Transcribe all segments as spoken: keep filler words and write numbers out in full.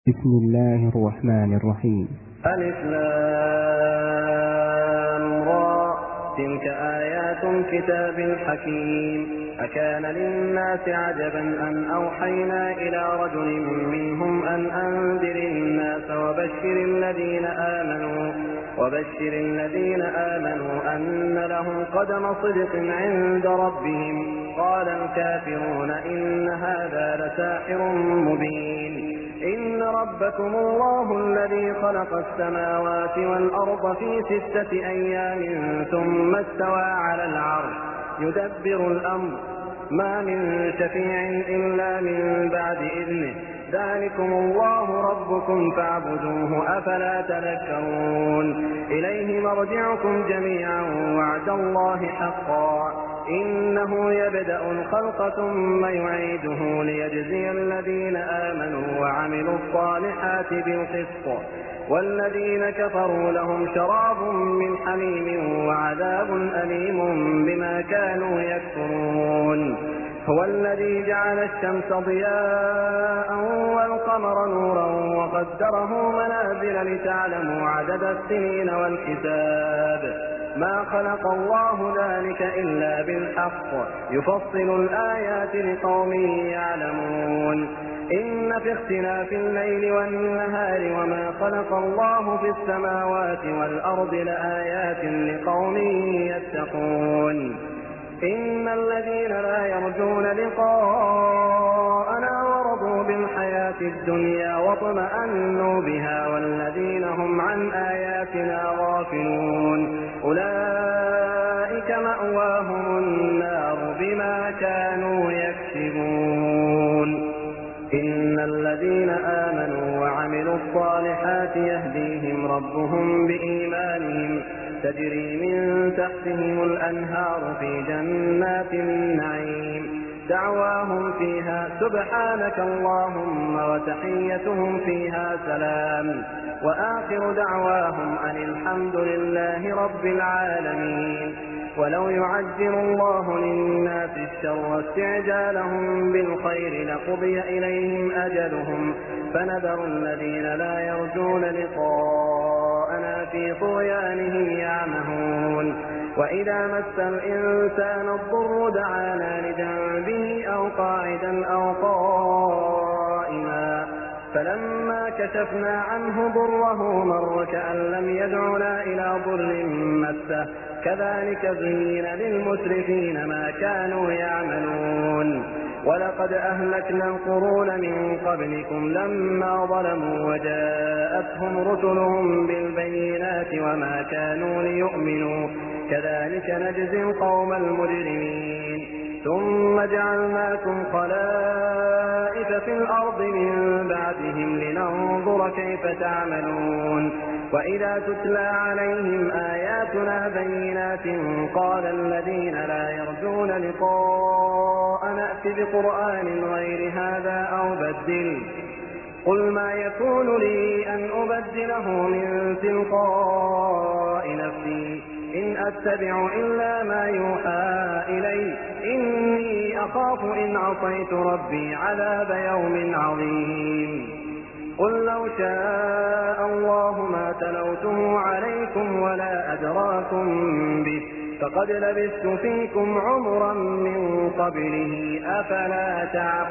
بسم الله الرحمن الرحيم. ألف لام را تلك آيات الكتاب الحكيم. أكان للناس عجبا أن أوحينا إلى رجل منهم أن أنذر الناس وبشر الذين آمنوا وبشر الذين آمنوا أن لهم قدم صدق عند ربهم. قال الكافرون إن هذا لساحر مبين. إن ربكم الله الذي خلق السماوات والأرض في ستة أيام ثم استوى على العرش يدبر الأمر ما من شفيع إلا من بعد إذنه. ذلكم الله ربكم فاعبدوه أفلا تذكرون. إليه مرجعكم جميعا وعد الله حقا. إنه يبدأ الخلق ثم يعيده ليجزي الذين آمنوا وعملوا الصالحات بالقسط والذين كفروا لهم شراب من حميم وعذاب أليم بما كانوا يكفرون. هو الذي جعل الشمس ضياء والقمر نورا وقدره منازل لتعلموا عدد السنين والحساب. ما خلق الله ذلك إلا بالحق يفصل الآيات لقوم يعلمون. إن في اختلاف الليل والنهار وما خلق الله في السماوات والأرض لآيات لقوم يتقون. إن الذين لا يرجون لقاءنا ورضوا بالحياة الدنيا واطمأنوا بها والذين هم عن آياتنا غافلون أولئك مأواهم النار بما كانوا يكسبون. إن الذين آمنوا وعملوا الصالحات يهديهم ربهم بإيمانهم تجري من تحتهم الأنهار في جنات النعيم. دعواهم فيها سبحانك اللهم وتحيتهم فيها سلام وآخر دعواهم أن الحمد لله رب العالمين. ولو يعجل الله للناس الشر استعجالهم بالخير لقضي إليهم أجلهم فنذر الذين لا يرجون لقاءنا في طغيانهم يعمهون. وإذا مس الإنسان الضر دعانا لجنبه أو قاعدا أو قائما فلما كشفنا عنه ضره مر كأن لم يدعنا إلى ضر مسه كذلك زين للمسرفين ما كانوا يعملون. ولقد أهلكنا القرون من قبلكم لما ظلموا وجاءتهم رسلهم بالبينات وما كانوا ليؤمنوا كذلك نجزي القوم المجرمين. ثم جعلناكم خلائف في الأرض من بعدهم لننظر كيف تعملون. وإذا تتلى عليهم آياتنا بينات قال الذين لا يرجون لقاء نأت بقرآن غير هذا أو بدل قل ما يكون لي أن أبدله من تلقاء نفسي إن أتبع إلا ما يوحى إلي إني أخاف إن عصيت ربي عذاب يوم عظيم. قل لو شاء الله ما تلوته عليكم ولا أدراكم به فقد لبثت فيكم عمرا من قبله أفلا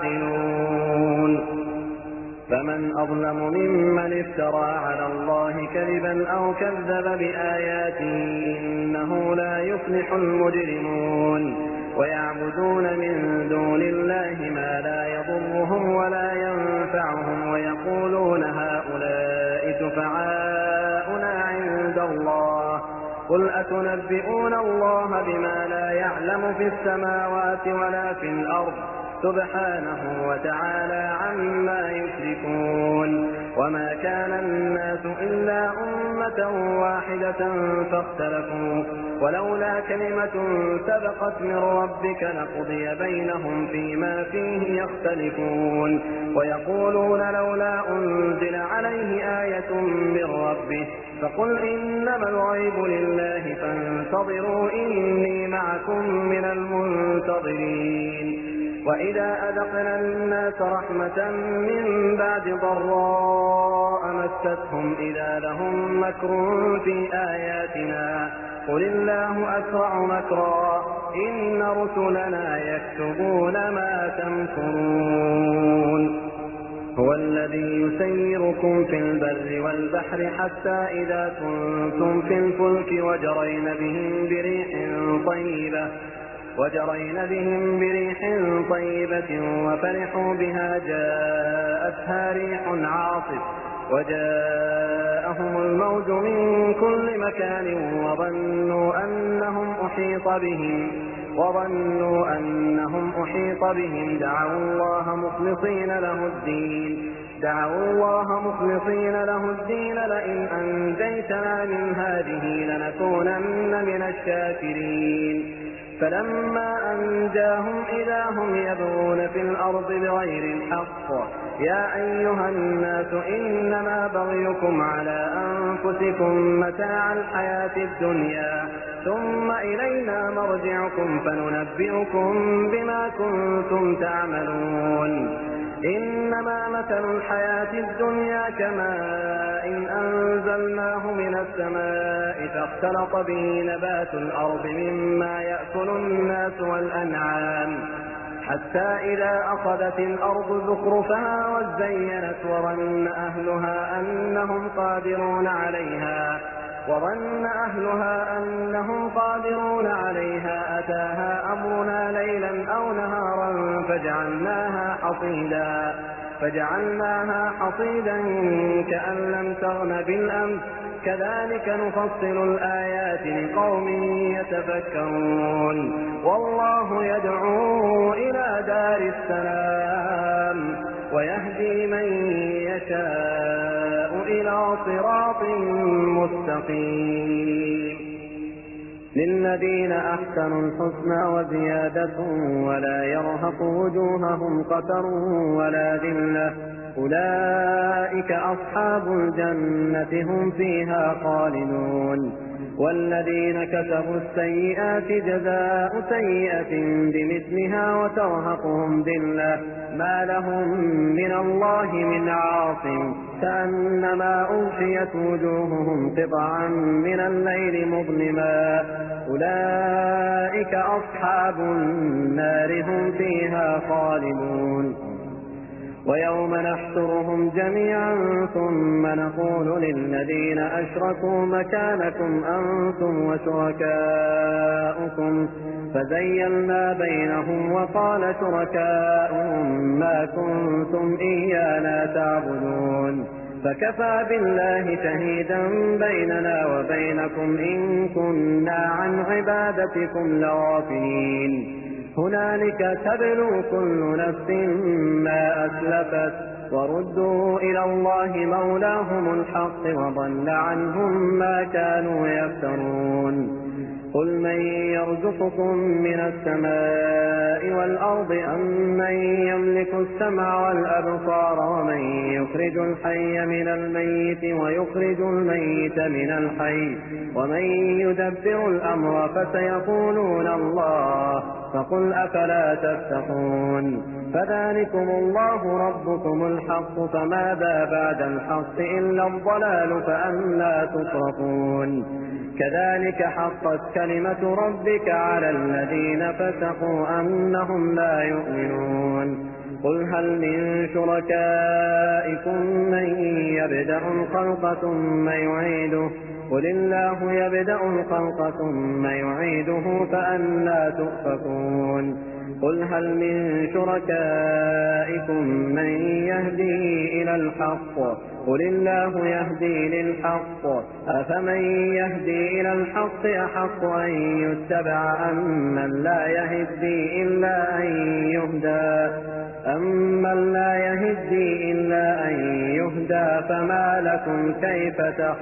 تعقلون. فمن أظلم ممن افترى على الله كذبا أو كذب بآياته إنه لا يفلح المجرمون. ويعبدون من دون الله ما لا يضرهم ولا ينفعهم ويقولون هؤلاء شفعاؤنا عند الله قل أتنبئون الله بما لا يعلم في السماوات ولا في الأرض سبحانه وتعالى عما يشركون. وما كان الناس إلا أمة واحدة فاختلفوا ولولا كلمة سبقت من ربك لقضي بينهم فيما فيه يختلفون. ويقولون لولا أنزل عليه آية من ربه فقل إنما الغيب لله فانتظروا إني معكم من المنتظرين. وإذا أذقنا الناس رحمة من بعد ضراء مستهم إذا لهم مكر في آياتنا قل الله أسرع مكرا إن رسلنا يكتبون ما تمكرون هو الذي يسيركم في البر والبحر حتى إذا كنتم في الفلك وجرين بهم بريح طيبة وجرين بهم بريح طيبة وفرحوا بها جاءتها ريح عاصف وجاءهم الموج من كل مكان وظنوا أنهم أحيط بهم وظنوا أنهم أحيط بهم دعوا الله مخلصين له الدين دعوا الله مخلصين له الدين لئن أنجيتنا من هذه لنكونن من الشاكرين فلما أنجاهم إذا هم يبغون في الأرض بغير الحق يا أيها الناس إنما بغيكم على أنفسكم متاع الحياة الدنيا ثم إلينا مرجعكم فننبئكم بما كنتم تعملون إنما مثل الحياة الدنيا كماء إن أنزلناه من السماء فاختلط به نبات الأرض مما يأكل الناس والأنعام حتى إذا أخذت الأرض زخرفها وزينت وظن أهلها أنهم قادرون عليها وظن أهلها أنهم قادرون عليها أتاها أمرنا ليلا أو نهارا فجعلناها حصيدا فجعلناها حصيدا كأن لم تغن بالأمس كذلك نفصل الآيات لقوم يتفكرون والله يدعو إلى دار السلام ويهدي من يشاء إلى صراط مستقيم للذين أحسنوا الحسنى وزيادة ولا يرهق وجوههم قتر ولا ذلة أولئك أصحاب الجنة هم فيها خالدون والذين كسبوا السيئات جزاء سيئة بمثلها وترهقهم ذلة ما لهم من الله من عاصم كأنما أغشيت وجوههم قطعا من الليل مظلما أولئك أصحاب النار هم فيها خالدون ويوم نحشرهم جميعا ثم نقول للذين أشركوا مكانكم أنتم وشركاؤكم فزيلنا بينهم وقال شركاؤهم ما كنتم إيانا تعبدون فكفى بالله شهيدا بيننا وبينكم إن كنا عن عبادتكم لغافلين هنالك تبلو كل نفس ما أسلفت وردوا إلى الله مولاهم الحق وضل عنهم ما كانوا يفترون قل من يرزقكم من السماء والأرض أم من يملك السمع والأبصار ومن يخرج الحي من الميت ويخرج الميت من الحي ومن يدبر الأمر فسيقولون الله فقل أفلا تتقون فذلكم الله ربكم الحق فماذا بعد الحق إلا الضلال فأنى تصرفون كذلك حقت كلمة ربك على الذين فسقوا أنهم لا يؤمنون قل هل من شركائكم من يبدأ الخلق ثم يعيده قل الله يبدأ الخلق ثم يعيده فأنى تؤفكون قل هل من شركائكم من يهدي إلى الحق قل الله يهدي للحق أفمن يهدي إلى الحق أحق أن يتبع أمن لا يهدي إلا أن يهدى أمن لا يهدي إلا أن يهدى فما لكم كيف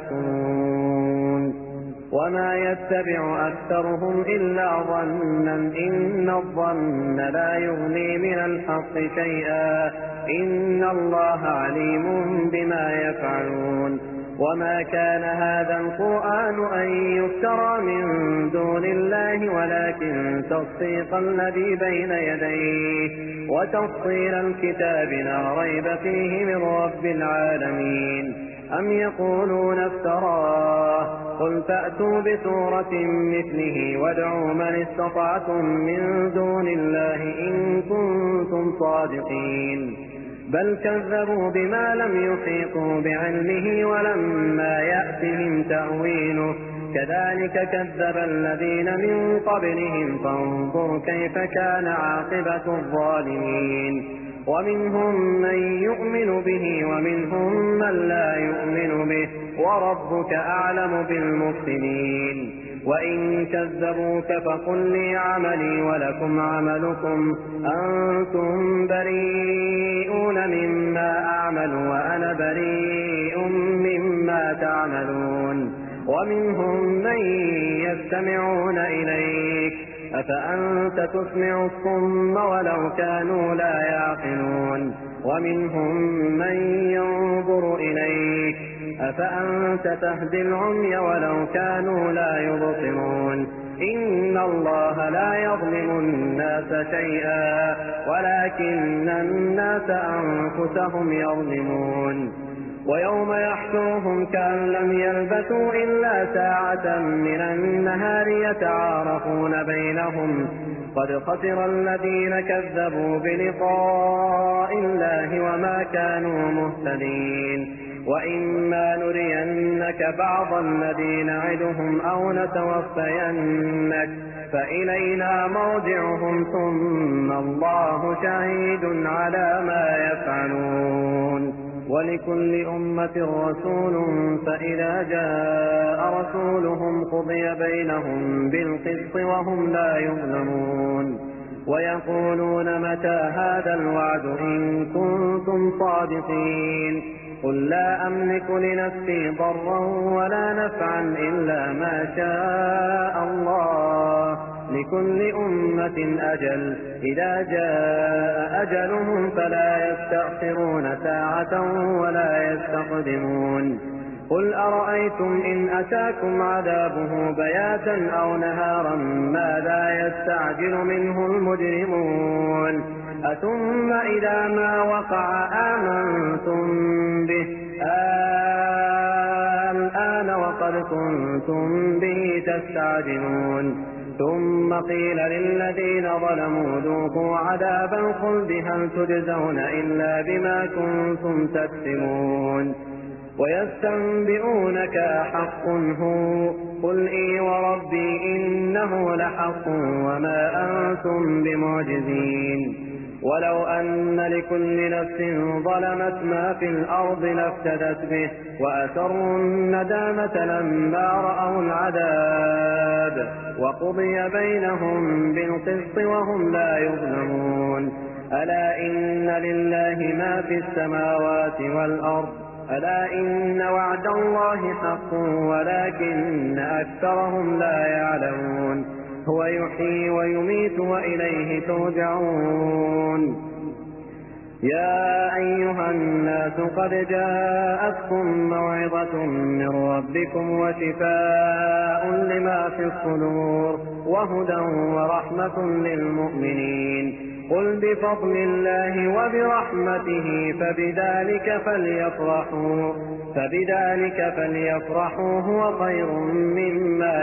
تحكمون وما يتبع أكثرهم إلا ظنا إن الظن لا يغني من الحق شيئا إن الله عليم بما يفعلون وما كان هذا القرآن أن يفترى من دون الله ولكن تصديق الذي بين يديه وتفصيل الكتاب لا ريب فيه من رب العالمين أم يقولون افتراه قل فأتوا بسورة مثله وادعوا من استطعتم من دون الله إن كنتم صادقين بل كذبوا بما لم يحيطوا بعلمه ولما يأتهم تأويله كذلك كذب الذين من قبلهم فانظر كيف كان عاقبة الظالمين ومنهم من يؤمن به ومنهم من لا يؤمن به وربك أعلم بالمفسدين وإن كذبوك فقل لي عملي ولكم عملكم أنتم بريئون مما أعمل وأنا بريء مما تعملون ومنهم من يستمعون إليك أفأنت تسمع الصم ولو كانوا لا يعقلون ومنهم من ينظر إليك أفأنت تهدي العمي ولو كانوا لا يبصرون إن الله لا يظلم الناس شيئا ولكن الناس أنفسهم يظلمون ويوم يحشرهم كأن لم يلبثوا إلا ساعة من النهار يتعارفون بينهم قد خسر الذين كذبوا بلقاء الله وما كانوا مهتدين وإما نرينك بعض الذي نعدهم أو نتوفينك فإلينا مرجعهم ثم الله شهيد على ما يفعلون ولكل أمة رسول فإذا جاء رسولهم قضي بينهم بالقسط وهم لا يظلمون ويقولون متى هذا الوعد إن كنتم صادقين قل لا أملك لنفسي ضرا ولا نفعا إلا ما شاء الله لكل أمة أجل إذا جاء أجلهم فلا يستأخرون ساعة ولا يستقدمون قل أرأيتم إن أتاكم عذابه بياتا أو نهارا ماذا يستعجل منه المجرمون أثم إذا ما وقع آمنتم به الآن وقد كنتم به تستعجلون ثم قيل للذين ظلموا ذوقوا عذاب الخلد هل تجزون إلا بما كنتم تكسبون ويستنبئونك أحق هو قل إي وربي إنه لحق وما أنتم بمعجزين ولو أن لكل نفس ظلمت ما في الأرض لافتدت به وأسروا الندامة لما رأوا العذاب وقضي بينهم بالقسط وهم لا يظلمون ألا إن لله ما في السماوات والأرض ألا إن وعد الله حق ولكن أكثرهم لا يعلمون هو يحيي ويميت وإليه ترجعون يا أيها الناس قد جاءتكم موعظة من ربكم وشفاء لما في الصدور وهدى ورحمة للمؤمنين قل بفضل الله وبرحمته فبذلك فليفرحوا فبذلك فليفرحوا هو خير مما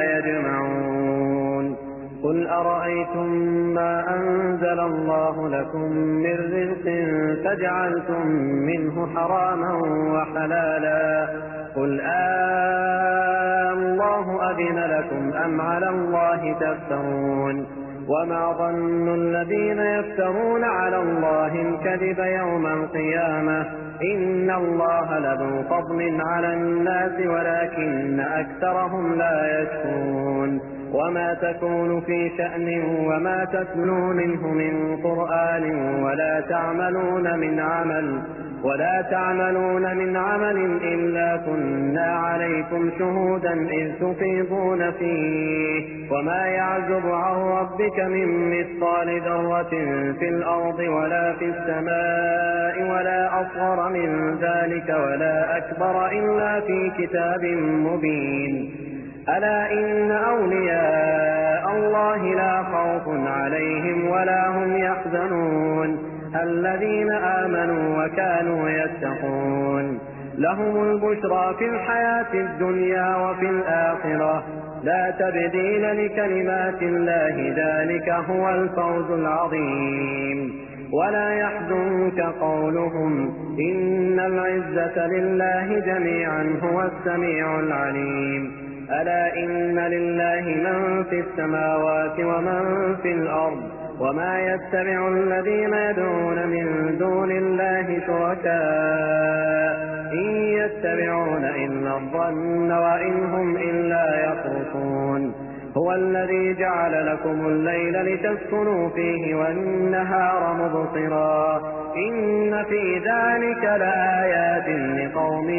يجمعون قل أرأيتم ما أنزل الله لكم من رزق فجعلتم منه حراما وحلالا قل آه الله أذن لكم أم على الله تفترون وما ظن الذين يفترون على الله الكذب يوم القيامة إن الله لذو فضل على الناس ولكن أكثرهم لا يشكرون وما تكون في شأن وما تتلو منه من قرآن ولا تعملون من عمل ولا تعملون من عمل إلا كنا عليكم شهودا إذ تفيضون فيه وما يعزب عن ربك من مثقال ذرة في الأرض ولا في السماء ولا أصغر من ذلك ولا أكبر إلا في كتاب مبين ألا إن أولياء الله لا خوف عليهم ولا هم يحزنون الذين آمنوا وكانوا يتقون لهم البشرى في الحياة الدنيا وفي الآخرة لا تبديل لكلمات الله ذلك هو الفوز العظيم. ولا يحزنك قولهم إن العزة لله جميعا هو السميع العليم. ألا إن لله من في السماوات ومن في الأرض وما يتبع الذين يدعون من دون الله شركاء إن يتبعون إلا الظن وإن هم إلا يخرصون. هو الذي جعل لكم الليل لتسكنوا فيه والنهار مبصرا إن في ذلك لآيات لقوم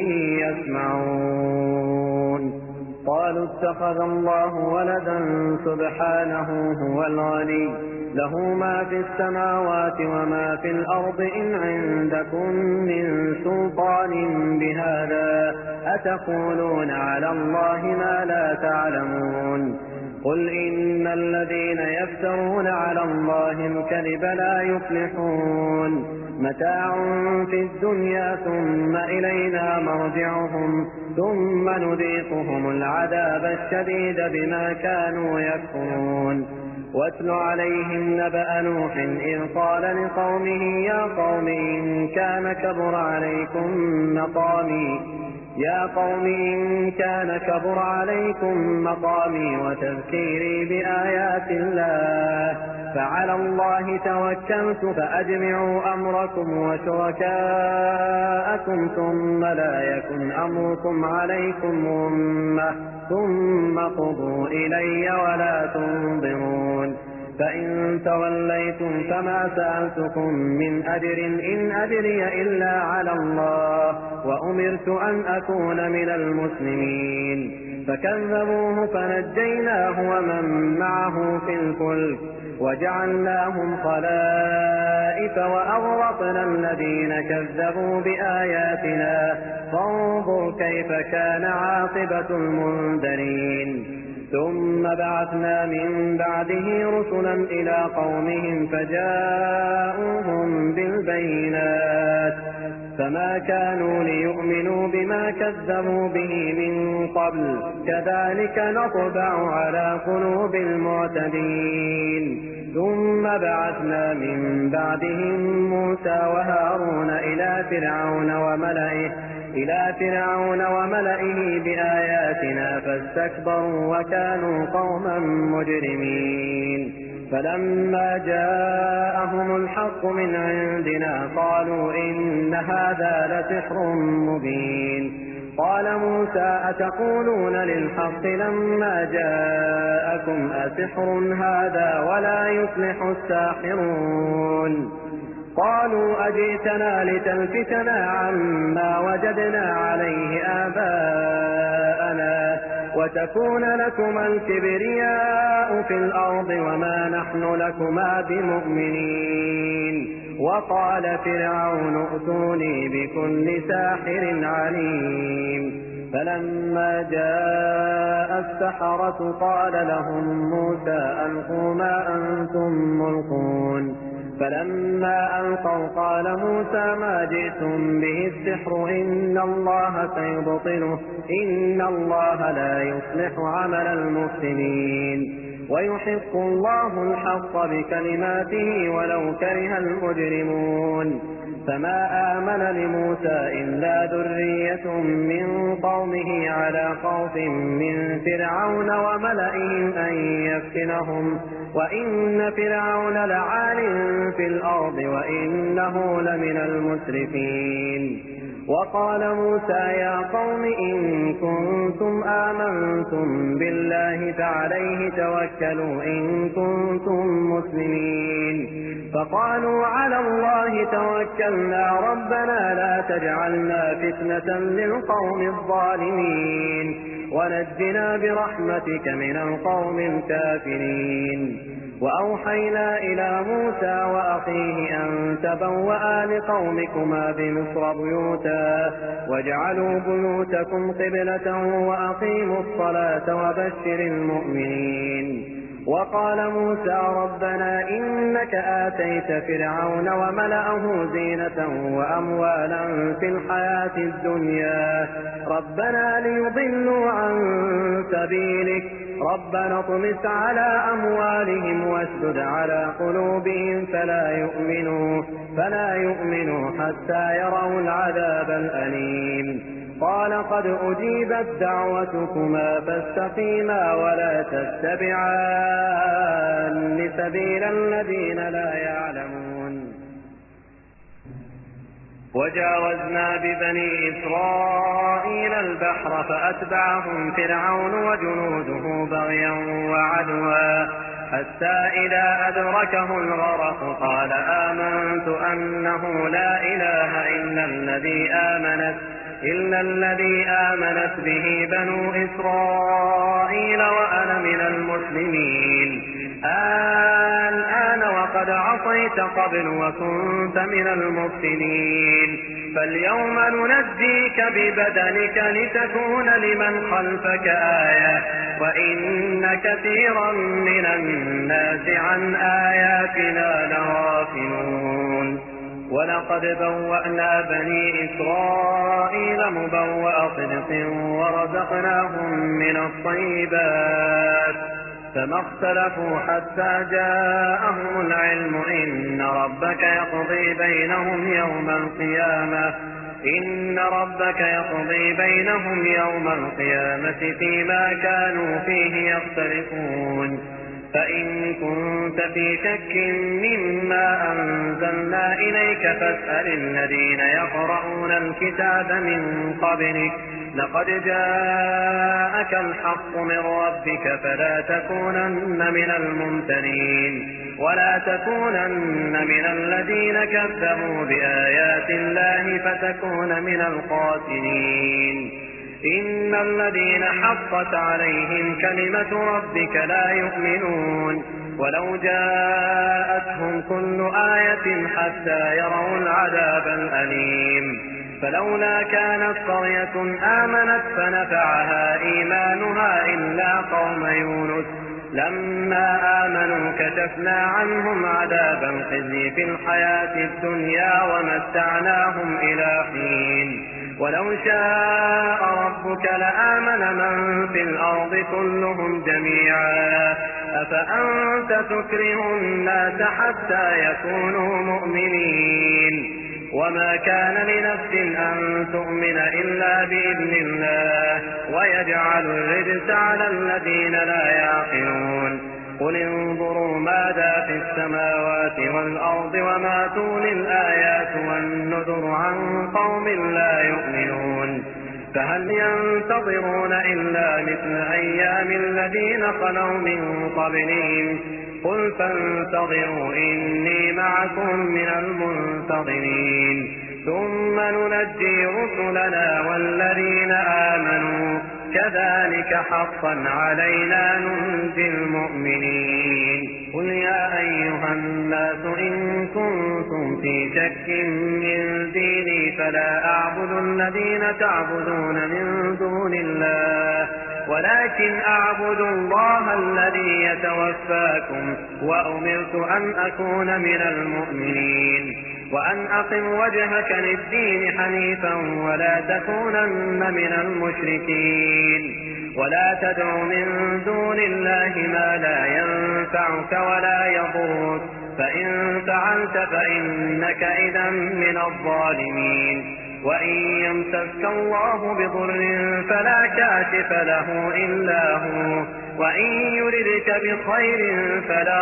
يسمعون. قالوا اتخذ الله ولدا سبحانه هو الغني له ما في السماوات وما في الأرض إن عندكم من سلطان بهذا أتقولون على الله ما لا تعلمون. قل إن الذين يفترون على الله الكذب لا يفلحون متاع في الدنيا ثم إلينا مرجعهم ثم نذيقهم العذاب الشديد بما كانوا يكفرون. واتل عليهم نبأ نوح إذ قال لقومه يا قوم إن كان كبر عليكم مقامي يا قوم إن كان كبر عليكم مقامي وتذكيري بآيات الله فعلى الله توكلت فأجمعوا أمركم وشركاءكم ثم لا يكن أمركم عليكم غمة ثم قضوا إلي ولا تنظرون. فإن توليتم فما سألتكم من أجر إن أجري إلا على الله وأمرت أن أكون من المسلمين. فكذبوه فنجيناه ومن معه في الفلك وجعلناهم خلائف وأغرقنا الذين كذبوا بآياتنا فانظر كيف كان عاقبة المنذرين. ثم بعثنا من بعده رسلا إلى قومهم فجاءوهم بالبينات فما كانوا ليؤمنوا بما كذبوا به من قبل كذلك نطبع على قلوب المعتدين. ثم بعثنا من بعدهم موسى وهارون إلى فرعون وملئه إلى فرعون وملئه بآياتنا فاستكبروا وكانوا قوما مجرمين. فلما جاءهم الحق من عندنا قالوا إن هذا لسحر مبين. قال موسى أتقولون للحق لما جاءكم أسحر هذا ولا يفلح الساحرون. قالوا أجئتنا لتلفتنا عما وجدنا عليه آباءنا وتكون لكما الكبرياء في الأرض وما نحن لكما بمؤمنين. وقال فرعون ائتوني بكل ساحر عليم. فلما جاء السحرة قال لهم موسى ألقوا ما أنتم ملقون. فلما ألقوا قال موسى ما جئتم به السحر إن الله سيبطله إن الله لا يصلح عمل المفسدين ويحق الله الحق بكلماته ولو كره المجرمون. فما آمن لموسى إلا ذرية من قومه على خوف من فرعون وملئهم أن يفتنهم وإن فرعون لعال في الأرض وإنه لمن المسرفين. وقال موسى يا قوم إن كنتم آمنتم بالله فعليه توكلوا إن كنتم مسلمين. فقالوا على الله توكلنا ربنا لا تجعلنا فتنة للقوم الظالمين ونجنا برحمتك من القوم الكافرين. وأوحينا إلى موسى وأخيه أن تبوأ لقومكما بمصر بيوتا واجعلوا بيوتكم قبلة وأقيموا الصلاة وبشر المؤمنين. وقال موسى ربنا إنك آتيت فرعون وملأه زينة وأموالا في الحياة الدنيا ربنا ليضلوا عن سبيلك ربنا اطمس على أموالهم واشدد على قلوبهم فلا يؤمنوا, فلا يؤمنوا حتى يروا العذاب الأليم قال قد أجيبت دعوتكما فاستقيما ولا تتبعان سبيل الذين لا يعلمون وجاوزنا ببني إسرائيل البحر فأتبعهم فرعون وجنوده بغيا وعدوا حتى إذا أدركه الغرق قال آمنت أنه لا إله إلا الذي آمنت إلا الذي آمنت به بنو إسرائيل وأنا من المسلمين الآن وقد عصيت قبل وكنت من المفسدين فاليوم ننجيك ببدنك لتكون لمن خلفك آية وإن كثيرا من الناس عن آياتنا لغافلون ولقد بوأنا بني إسرائيل مبوأ صدق ورزقناهم من الطيبات فما اختلفوا حتى جاءهم العلم إن ربك يقضي بينهم يوم القيامة إن ربك يقضي بينهم يوم القيامة فيما كانوا فيه يختلفون فإن كنت في شك مما أنزلنا إليك فاسأل الذين يقرؤون الكتاب من قبلك لقد جاءك الحق من ربك فلا تكونن من الممترين ولا تكونن من الذين كذبوا بآيات الله فتكون من الخاسرين إن الذين حقت عليهم كلمة ربك لا يؤمنون ولو جاءتهم كل آية حتى يروا العذاب الأليم فلولا كانت قرية آمنت فنفعها إيمانها إلا قوم يونس لما آمنوا كشفنا عنهم عذاب الخزي في الحياة الدنيا ومتعناهم إلى حين ولو شاء ربك لآمن من في الأرض كلهم جميعا أفأنت تكره الناس حتى يكونوا مؤمنين وما كان لنفس أن تؤمن إلا بإذن الله ويجعل الرجس على الذين لا يعقلون قل انظروا ماذا في السماوات والأرض وما تغني الآيات والنذر عن قوم لا يؤمنون فهل ينتظرون إلا مثل أيام الذين خلوا من قبلهم قل فانتظروا إني معكم من المنتظرين ثم ننجي رسلنا والذين آمنوا كذلك حقا علينا ننجي المؤمنين قل يا أيها الناس إن كنتم في شك من ديني فلا أعبد الذين تعبدون من دون الله ولكن أعبد الله الذي يتوفاكم وأمرت أن أكون من المؤمنين وأن أقم وجهك للدين حنيفا ولا تكونن من المشركين ولا تدع من دون الله ما لا ينفعك ولا يضرك فإن فعلت فإنك إذا من الظالمين وإن يمسك الله بضر فلا كاشف له إلا هو وإن يردك بخير فلا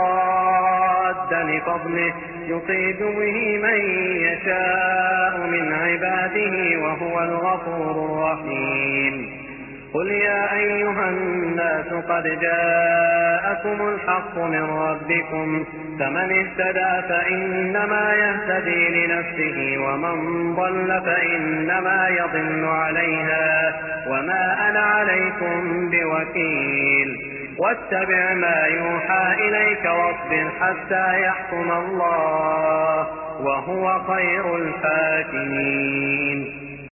راد لفضله يصيب به من يشاء من عباده وهو الغفور الرحيم قل يا أيها الناس قد جاءكم الحق من ربكم فمن اهتدى فإنما يهتدي لنفسه ومن ضل فإنما يضل عليها وما أنا عليكم بوكيل واتبع ما يوحى إليك واصبر حتى يحكم الله وهو خير الحاكمين